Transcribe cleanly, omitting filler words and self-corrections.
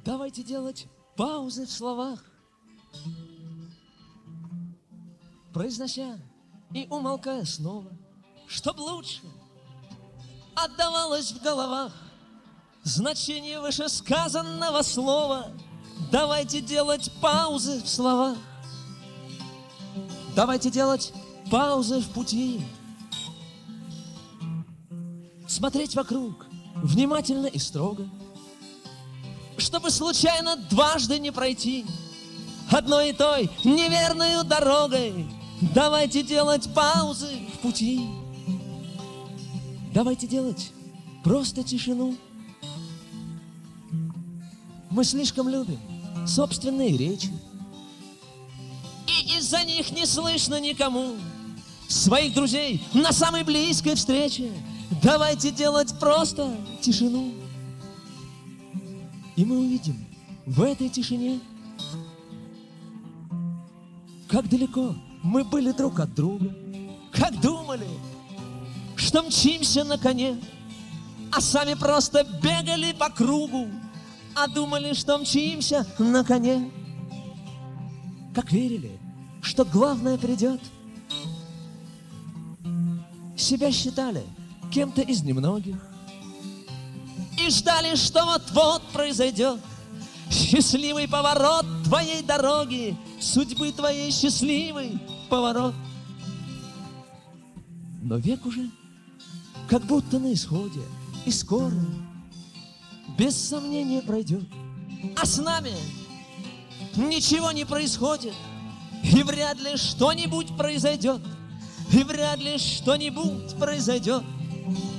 Давайте делать паузы в словах, произнося и умолкая снова, чтоб лучше отдавалось в головах значение вышесказанного слова. Давайте делать паузы в словах, давайте делать паузы в пути, смотреть вокруг внимательно и строго, чтобы случайно дважды не пройти одной и той неверною дорогой. Давайте делать паузы в пути, давайте делать просто тишину. Мы слишком любим собственные речи, и из-за них не слышно никому своих друзей на самой близкой встрече. Давайте делать просто тишину, и мы увидим в этой тишине, как далеко мы были друг от друга, как думали, что мчимся на коне, а сами просто бегали по кругу, а думали, что мчимся на коне, как верили, что главное придет, себя считали кем-то из немногих и ждали, что вот-вот произойдет счастливый поворот твоей дороги, судьбы твоей счастливый поворот. Но век уже как будто на исходе, и скоро, без сомнения, пройдет, а с нами ничего не происходит, и вряд ли что-нибудь произойдет, и вряд ли что-нибудь произойдет.